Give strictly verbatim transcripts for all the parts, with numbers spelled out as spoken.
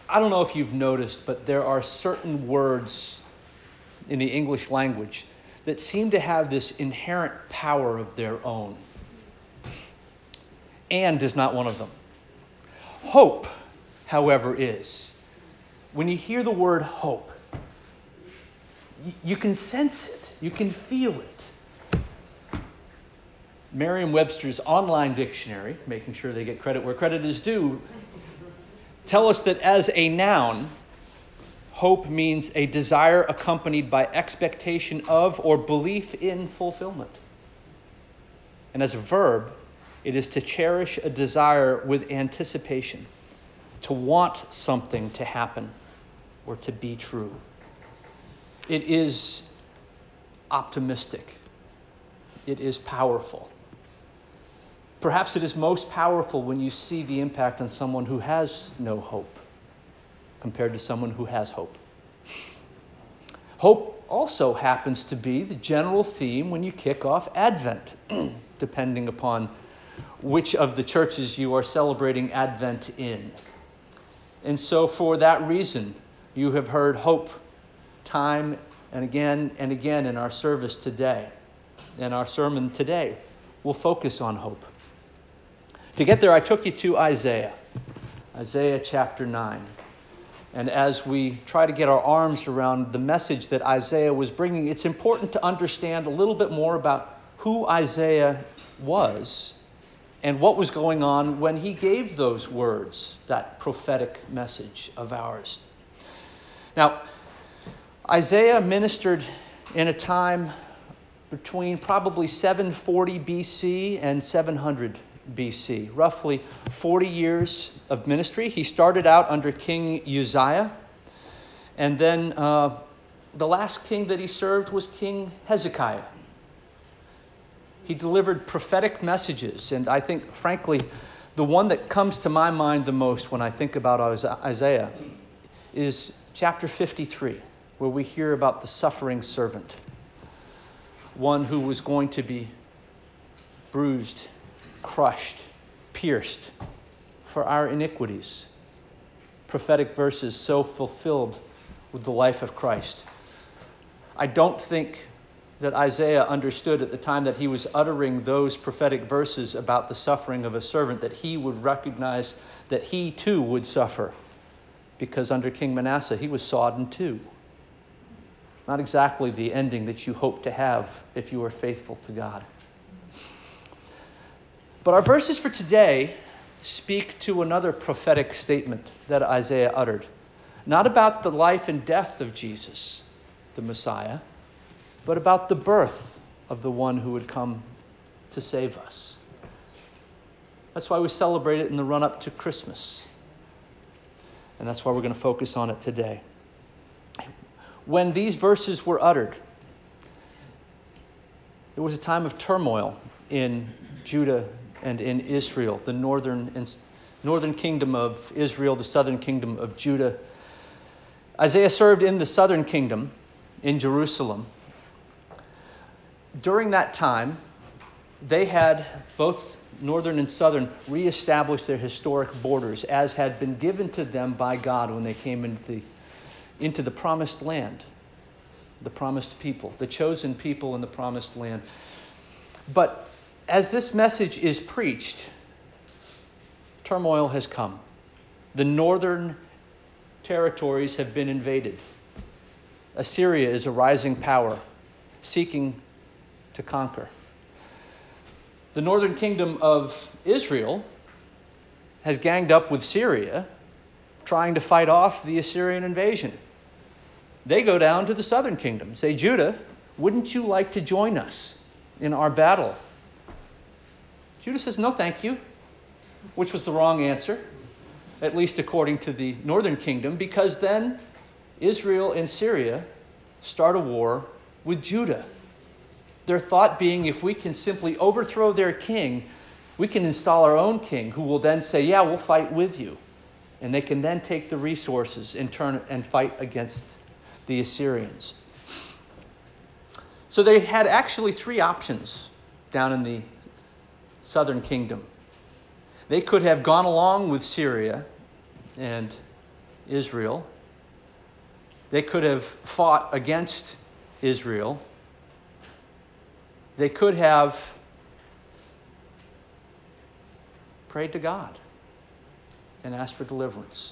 I don't know if you've noticed, but there are certain words in the English language that seem to have this inherent power of their own. And is not one of them. Hope, however, is. When you hear the word hope, y- you can sense it. You can feel it. Merriam-Webster's online dictionary, making sure they get credit where credit is due, tell us that as a noun, hope means a desire accompanied by expectation of or belief in fulfillment. And as a verb, it is to cherish a desire with anticipation, to want something to happen or to be true. It is optimistic. It is powerful. Perhaps it is most powerful when you see the impact on someone who has no hope compared to someone who has hope. Hope also happens to be the general theme when you kick off Advent, depending upon which of the churches you are celebrating Advent in. And so for that reason, you have heard hope time and again and again in our service today. And our sermon today will focus on hope. To get there, I took you to Isaiah, Isaiah chapter nine. And as we try to get our arms around the message that Isaiah was bringing, it's important to understand a little bit more about who Isaiah was and what was going on when he gave those words, that prophetic message of ours. Now, Isaiah ministered in a time between probably seven forty B C and seven hundred B C, roughly forty years of ministry. He started out under King Uzziah, and then uh, the last king that he served was King Hezekiah. He delivered prophetic messages, and I think, frankly, the one that comes to my mind the most when I think about Isaiah is chapter fifty-three, where we hear about the suffering servant, one who was going to be bruised, crushed, pierced for our iniquities. Prophetic verses so fulfilled with the life of Christ. I don't think that Isaiah understood at the time that he was uttering those prophetic verses about the suffering of a servant, that he would recognize that he too would suffer, because under King Manasseh he was sawed in two. Not exactly the ending that you hope to have if you are faithful to God. But our verses for today speak to another prophetic statement that Isaiah uttered. Not about the life and death of Jesus, the Messiah, but about the birth of the one who would come to save us. That's why we celebrate it in the run-up to Christmas. And that's why we're going to focus on it today. When these verses were uttered, it was a time of turmoil in Judah and in Israel, the northern and northern kingdom of Israel, the southern kingdom of Judah. Isaiah served in the southern kingdom in Jerusalem. During that time, they had, both northern and southern, reestablished their historic borders as had been given to them by God when they came into the, into the promised land, the promised people, the chosen people in the promised land. But as this message is preached, turmoil has come. The northern territories have been invaded. Assyria is a rising power, seeking to conquer. The northern kingdom of Israel has ganged up with Syria, trying to fight off the Assyrian invasion. They go down to the southern kingdom, say, Judah, wouldn't you like to join us in our battle? Judah says, no, thank you, which was the wrong answer, at least according to the northern kingdom, because then Israel and Syria start a war with Judah. Their thought being, if we can simply overthrow their king, we can install our own king who will then say, yeah, we'll fight with you. And they can then take the resources and turn and fight against the Assyrians. So they had actually three options down in the southern kingdom. They could have gone along with Syria and Israel. They could have fought against Israel. They could have prayed to God and asked for deliverance.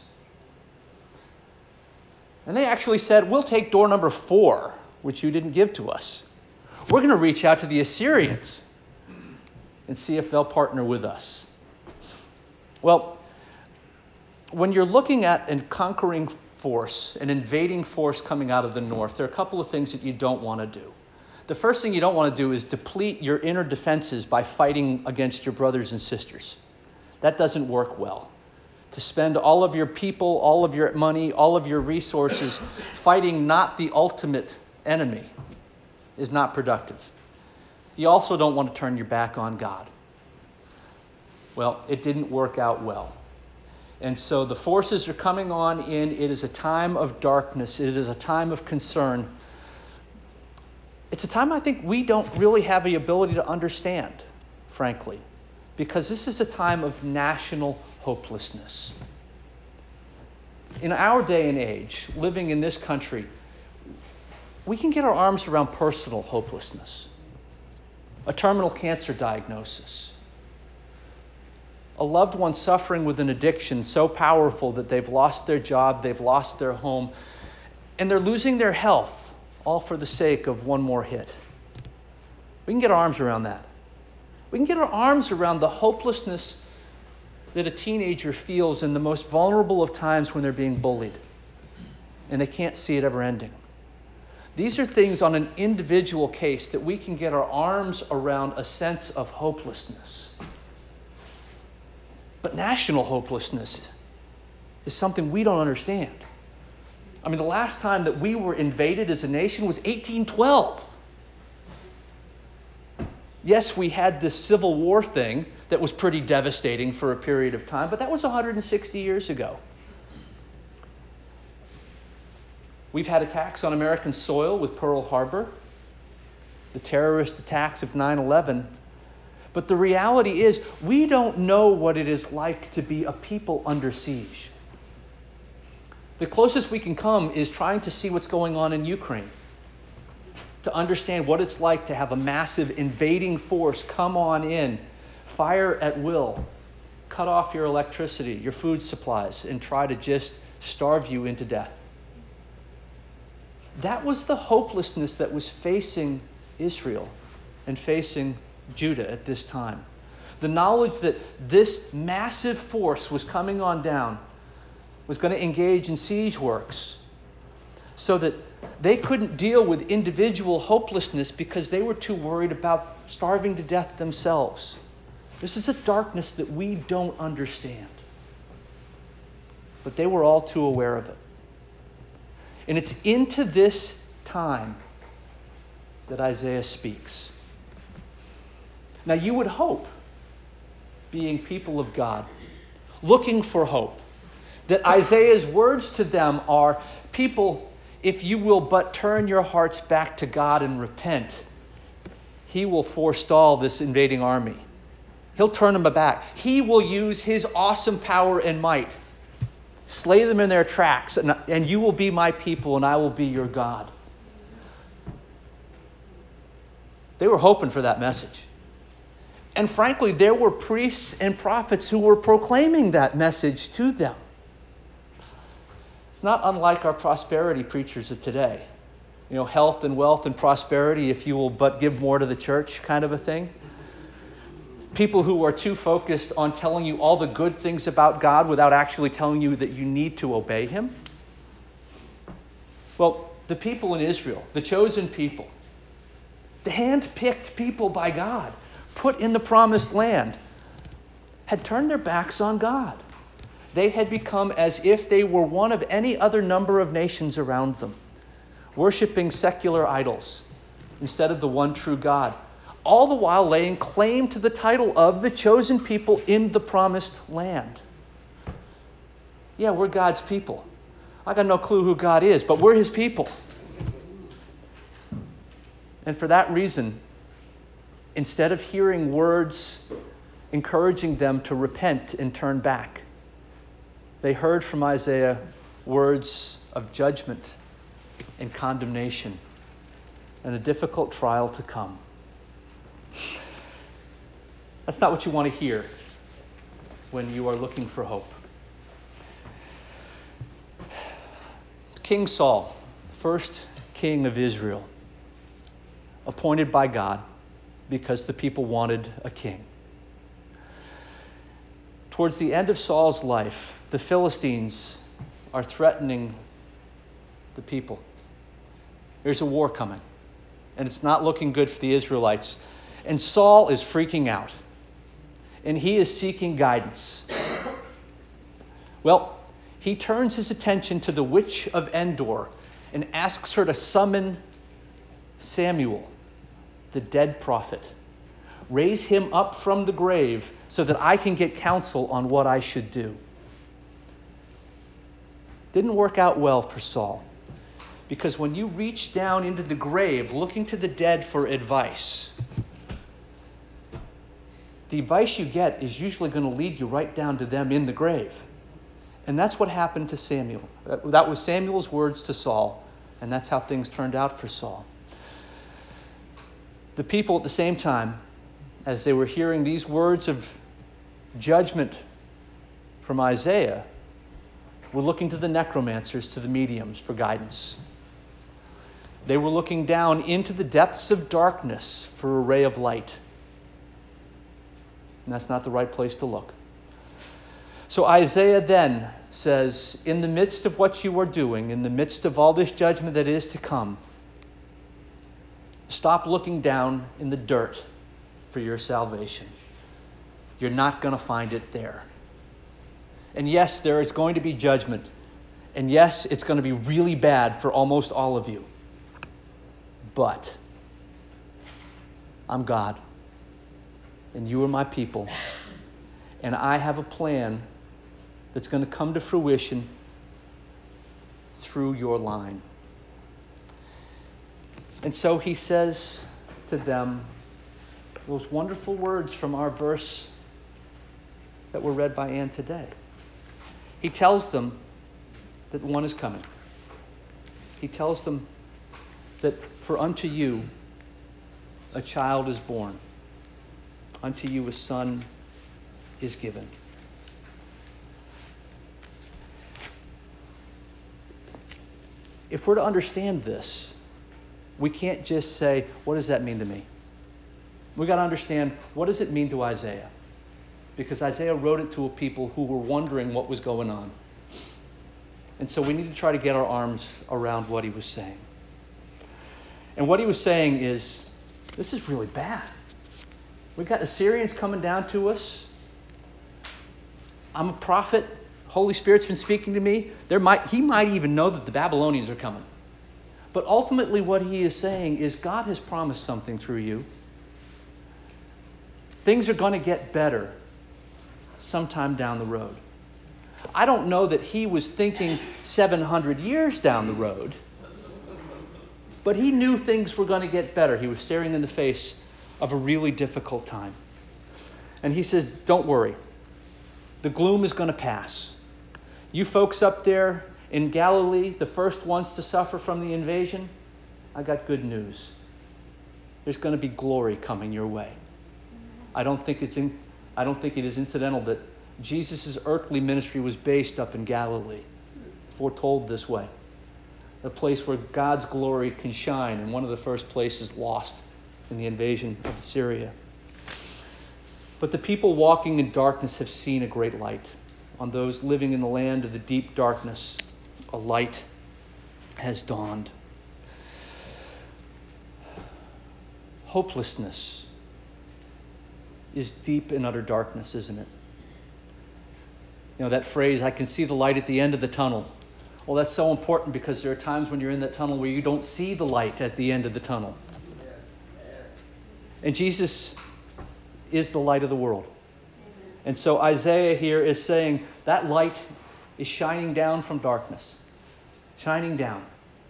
And they actually said, we'll take door number four, which you didn't give to us. We're going to reach out to the Assyrians and see if they'll partner with us. Well, when you're looking at a conquering force, an invading force coming out of the north, there are a couple of things that you don't want to do. The first thing you don't want to do is deplete your inner defenses by fighting against your brothers and sisters. That doesn't work well. To spend all of your people, all of your money, all of your resources fighting not the ultimate enemy is not productive. You also don't want to turn your back on God. Well, it didn't work out well. And so the forces are coming on in. It is a time of darkness. It is a time of concern. It's a time I think we don't really have the ability to understand, frankly, because this is a time of national hopelessness. In our day and age, living in this country, we can get our arms around personal hopelessness, a terminal cancer diagnosis, a loved one suffering with an addiction so powerful that they've lost their job, they've lost their home, and they're losing their health, all for the sake of one more hit. We can get our arms around that. We can get our arms around the hopelessness that a teenager feels in the most vulnerable of times when they're being bullied, and they can't see it ever ending. These are things on an individual case that we can get our arms around a sense of hopelessness. But national hopelessness is something we don't understand. I mean, the last time that we were invaded as a nation was eighteen twelve. Yes, we had this Civil War thing that was pretty devastating for a period of time, but that was one hundred sixty years ago. We've had attacks on American soil with Pearl Harbor, the terrorist attacks of nine eleven. But the reality is, we don't know what it is like to be a people under siege. The closest we can come is trying to see what's going on in Ukraine, to understand what it's like to have a massive invading force come on in, fire at will, cut off your electricity, your food supplies, and try to just starve you into death. That was the hopelessness that was facing Israel and facing Judah at this time. The knowledge that this massive force was coming on down, was going to engage in siege works, so that they couldn't deal with individual hopelessness because they were too worried about starving to death themselves. This is a darkness that we don't understand. But they were all too aware of it. And it's into this time that Isaiah speaks. Now, you would hope, being people of God, looking for hope, that Isaiah's words to them are, people, if you will but turn your hearts back to God and repent, he will forestall this invading army. He'll turn them back. He will use his awesome power and might, slay them in their tracks, and, and you will be my people and I will be your God. They were hoping for that message. And frankly, there were priests and prophets who were proclaiming that message to them. It's not unlike our prosperity preachers of today. You know, health and wealth and prosperity, if you will but give more to the church, kind of a thing. People who are too focused on telling you all the good things about God without actually telling you that you need to obey him. Well, the people in Israel, the chosen people, the hand-picked people by God, put in the promised land, had turned their backs on God. They had become as if they were one of any other number of nations around them, worshiping secular idols instead of the one true God, all the while laying claim to the title of the chosen people in the promised land. Yeah, we're God's people. I got no clue who God is, but we're his people. And for that reason, instead of hearing words encouraging them to repent and turn back, they heard from Isaiah, words of judgment and condemnation and a difficult trial to come. That's not what you want to hear when you are looking for hope. King Saul, first king of Israel, appointed by God because the people wanted a king. Towards the end of Saul's life, the Philistines are threatening the people. There's a war coming, and it's not looking good for the Israelites. And Saul is freaking out, and he is seeking guidance. Well, he turns his attention to the witch of Endor and asks her to summon Samuel, the dead prophet. Raise him up from the grave so that I can get counsel on what I should do. Didn't work out well for Saul, because when you reach down into the grave looking to the dead for advice, the advice you get is usually going to lead you right down to them in the grave. And that's what happened to Samuel. That was Samuel's words to Saul, and that's how things turned out for Saul. The people at the same time, as they were hearing these words of judgment from Isaiah, were looking to the necromancers, to the mediums for guidance. They were looking down into the depths of darkness for a ray of light. And that's not the right place to look. So Isaiah then says, in the midst of what you are doing, in the midst of all this judgment that is to come, stop looking down in the dirt for your salvation. You're not going to find it there. And yes, there is going to be judgment. And yes, it's going to be really bad for almost all of you. But I'm God, and you are my people, and I have a plan that's going to come to fruition through your line. And so he says to them those wonderful words from our verse that were read by Ann today. He tells them that one is coming. He tells them that for unto you a child is born, unto you a son is given. If we're to understand this, we can't just say, what does that mean to me? We've got to understand, what does it mean to Isaiah? Because Isaiah wrote it to a people who were wondering what was going on. And so we need to try to get our arms around what he was saying. And what he was saying is, this is really bad. We've got Assyrians coming down to us. I'm a prophet. Holy Spirit's been speaking to me. There might, he might even know that the Babylonians are coming. But ultimately what he is saying is God has promised something through you. Things are going to get better sometime down the road. I don't know that he was thinking seven hundred years down the road, but he knew things were going to get better. He was staring in the face of a really difficult time. And he says, don't worry. The gloom is going to pass. You folks up there in Galilee, the first ones to suffer from the invasion, I got good news. There's going to be glory coming your way. I don't think it's in, I don't think it is incidental that Jesus' earthly ministry was based up in Galilee, foretold this way. A place where God's glory can shine, and one of the first places lost in the invasion of Assyria. But the people walking in darkness have seen a great light. On those living in the land of the deep darkness, a light has dawned. Hopelessness is deep and utter darkness, isn't it? You know, that phrase, I can see the light at the end of the tunnel. Well, that's so important because there are times when you're in that tunnel where you don't see the light at the end of the tunnel. And Jesus is the light of the world. And so Isaiah here is saying that light is shining down from darkness. Shining down.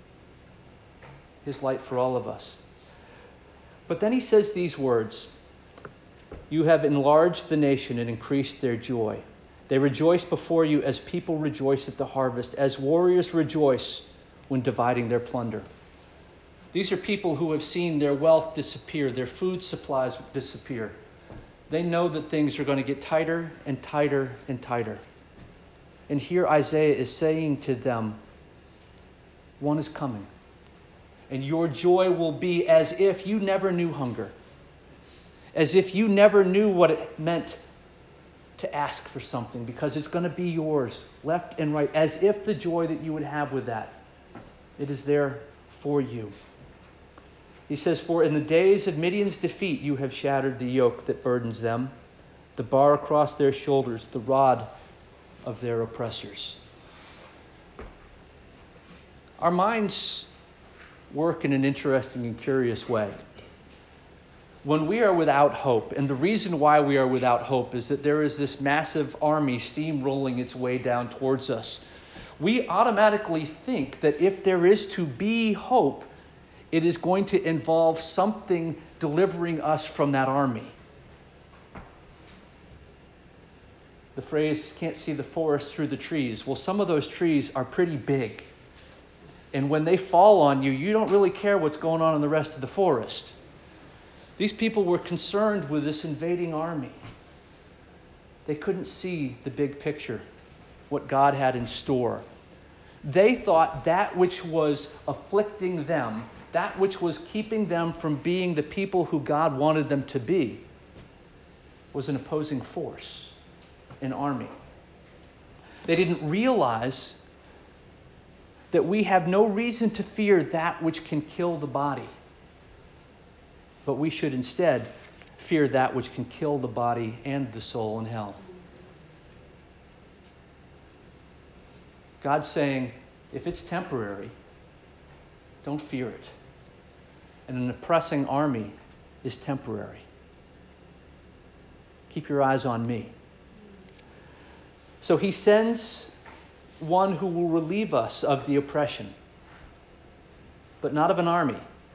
His light for all of us. But then he says these words, you have enlarged the nation and increased their joy. They rejoice before you as people rejoice at the harvest, as warriors rejoice when dividing their plunder. These are people who have seen their wealth disappear, their food supplies disappear. They know that things are going to get tighter and tighter and tighter. And here Isaiah is saying to them, one is coming. And your joy will be as if you never knew hunger, as if you never knew what it meant to ask for something, because it's going to be yours, left and right, as if the joy that you would have with that, it is there for you. He says, for in the days of Midian's defeat, you have shattered the yoke that burdens them, the bar across their shoulders, the rod of their oppressors. Our minds work in an interesting and curious way. When we are without hope, and the reason why we are without hope is that there is this massive army steamrolling its way down towards us, we automatically think that if there is to be hope, it is going to involve something delivering us from that army. The phrase, can't see the forest through the trees. Well, some of those trees are pretty big. And when they fall on you, you don't really care what's going on in the rest of the forest. These people were concerned with this invading army. They couldn't see the big picture, what God had in store. They thought that which was afflicting them, that which was keeping them from being the people who God wanted them to be, was an opposing force, an army. They didn't realize that we have no reason to fear that which can kill the body, but we should instead fear that which can kill the body and the soul in hell. God's saying, if it's temporary, don't fear it. And an oppressing army is temporary. Keep your eyes on me. So he sends one who will relieve us of the oppression, but not of an army,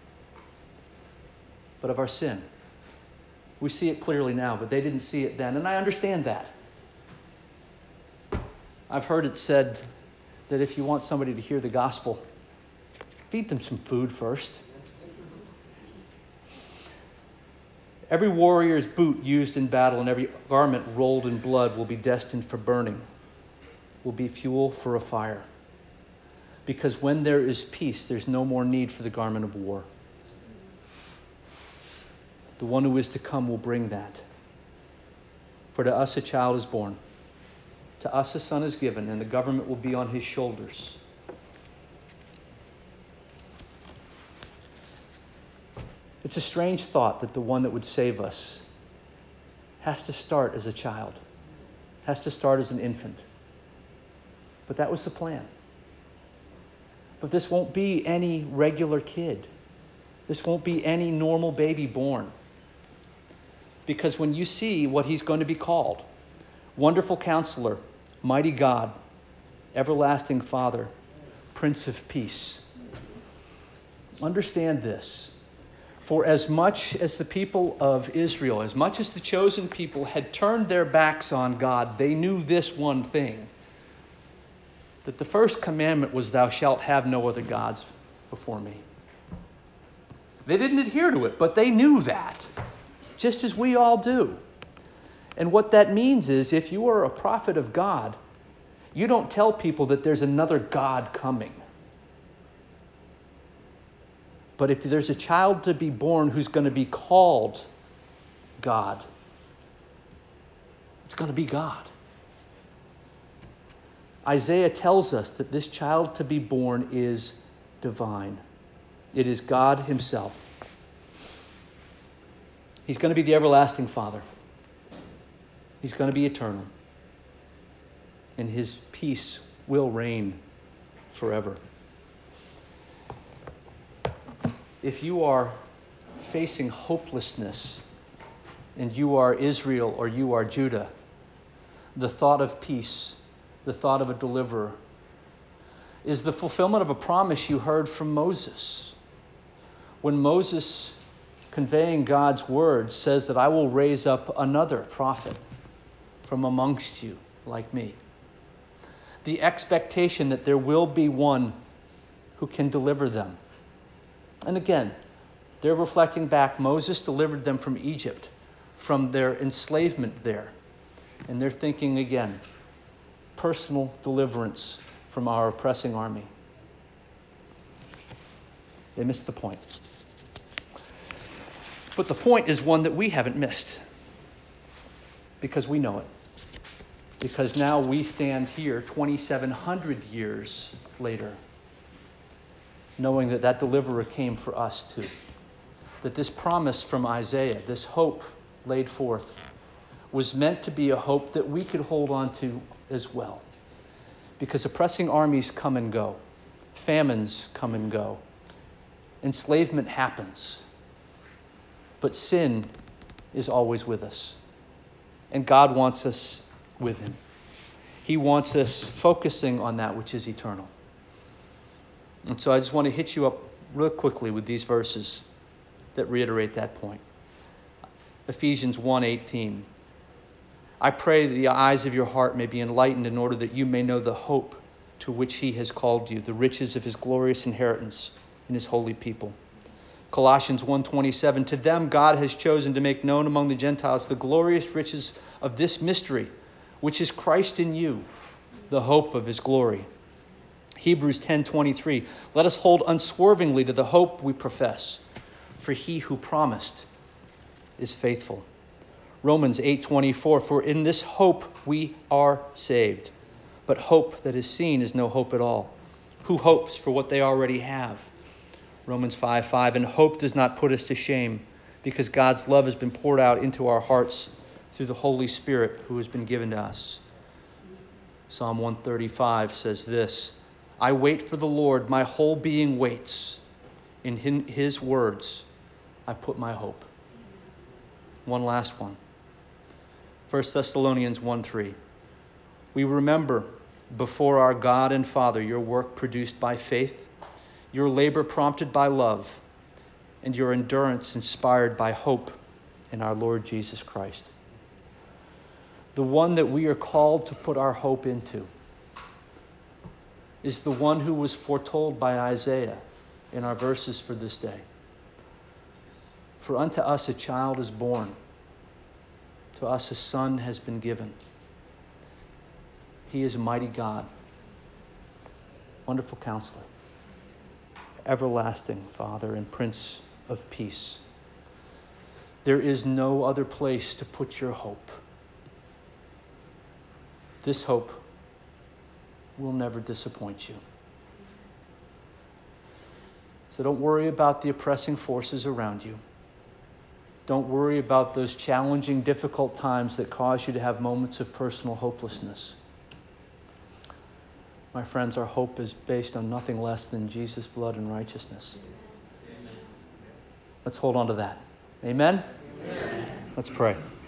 but of our sin. We see it clearly now, but they didn't see it then, and I understand that. I've heard it said that if you want somebody to hear the gospel, feed them some food first. Every warrior's boot used in battle and every garment rolled in blood will be destined for burning, will be fuel for a fire. Because when there is peace, there's no more need for the garment of war. The one who is to come will bring that. For to us a child is born, to us a son is given, and the government will be on his shoulders. It's a strange thought that the one that would save us has to start as a child, has to start as an infant. But that was the plan. But this won't be any regular kid. This won't be any normal baby born. Because when you see what he's going to be called, Wonderful Counselor, Mighty God, Everlasting Father, Prince of Peace, understand this. For as much as the people of Israel, as much as the chosen people had turned their backs on God, they knew this one thing, that the first commandment was, thou shalt have no other gods before me. They didn't adhere to it, but they knew that, just as we all do. And what that means is, if you are a prophet of God, you don't tell people that there's another God coming. But if there's a child to be born who's going to be called God, it's going to be God. Isaiah tells us that this child to be born is divine. It is God himself. He's going to be the everlasting Father. He's going to be eternal. And his peace will reign forever. If you are facing hopelessness and you are Israel or you are Judah, the thought of peace, the thought of a deliverer, is the fulfillment of a promise you heard from Moses. When Moses, conveying God's word, says that I will raise up another prophet from amongst you like me. The expectation that there will be one who can deliver them. And again, they're reflecting back, Moses delivered them from Egypt, from their enslavement there. And they're thinking again, personal deliverance from our oppressing army. They missed the point. But the point is one that we haven't missed, because we know it. Because now we stand here twenty-seven hundred years later, knowing that that deliverer came for us too. That this promise from Isaiah, this hope laid forth, was meant to be a hope that we could hold on to as well. Because oppressing armies come and go. Famines come and go. Enslavement happens. But sin is always with us. And God wants us with him. He wants us focusing on that which is eternal. And so I just want to hit you up real quickly with these verses that reiterate that point. Ephesians one eighteen. I pray that the eyes of your heart may be enlightened in order that you may know the hope to which he has called you, the riches of his glorious inheritance in his holy people. Colossians one twenty-seven, to them God has chosen to make known among the Gentiles the glorious riches of this mystery, which is Christ in you, the hope of his glory. Hebrews ten twenty-three, let us hold unswervingly to the hope we profess, for he who promised is faithful. Romans eight twenty-four, for in this hope we are saved. But hope that is seen is no hope at all. Who hopes for what they already have? Romans five five, and hope does not put us to shame, because God's love has been poured out into our hearts through the Holy Spirit who has been given to us. Psalm one thirty-five says this, I wait for the Lord, my whole being waits. In his words, I put my hope. One last one. First Thessalonians one three. We remember before our God and Father your work produced by faith, your labor prompted by love, and your endurance inspired by hope in our Lord Jesus Christ. The one that we are called to put our hope into is the one who was foretold by Isaiah in our verses for this day. For unto us a child is born, to us a son has been given. He is a mighty God, wonderful counselor, everlasting Father, and Prince of Peace. There is no other place to put your hope. This hope will never disappoint you. So don't worry about the oppressing forces around you. Don't worry about those challenging, difficult times that cause you to have moments of personal hopelessness. My friends, our hope is based on nothing less than Jesus' blood and righteousness. Amen. Let's hold on to that. Amen? Amen. Let's pray.